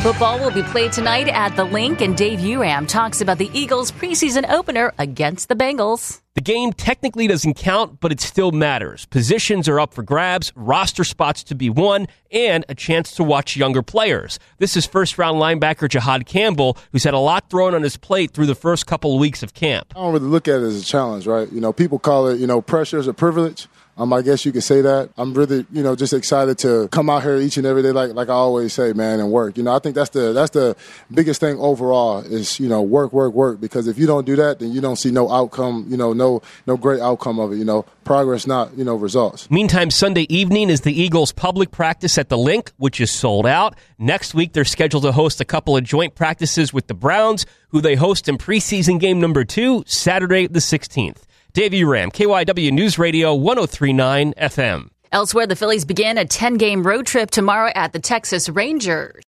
Football will be played tonight at the Link, and Dave Uram talks about the Eagles' preseason opener against the Bengals. The game technically doesn't count, but it still matters. Positions are up for grabs, roster spots to be won, and a chance to watch younger players. This is first-round linebacker Jihad Campbell, who's had a lot thrown on his plate through the first couple of weeks of camp. I don't really look at it as a challenge, right? People call it, pressure is a privilege. I guess you could say that. I'm really, just excited to come out here each and every day, like I always say, man, and work. I think that's the biggest thing overall is, work. Because if you don't do that, then you don't see no outcome, no great outcome of it. Progress, not, results. Meantime, Sunday evening is the Eagles' public practice at the Link, which is sold out. Next week, they're scheduled to host a couple of joint practices with the Browns, who they host in preseason game number 2, Saturday the 16th. Dave Uram, KYW News Radio 103.9 FM. Elsewhere, the Phillies begin a 10-game road trip tomorrow at the Texas Rangers.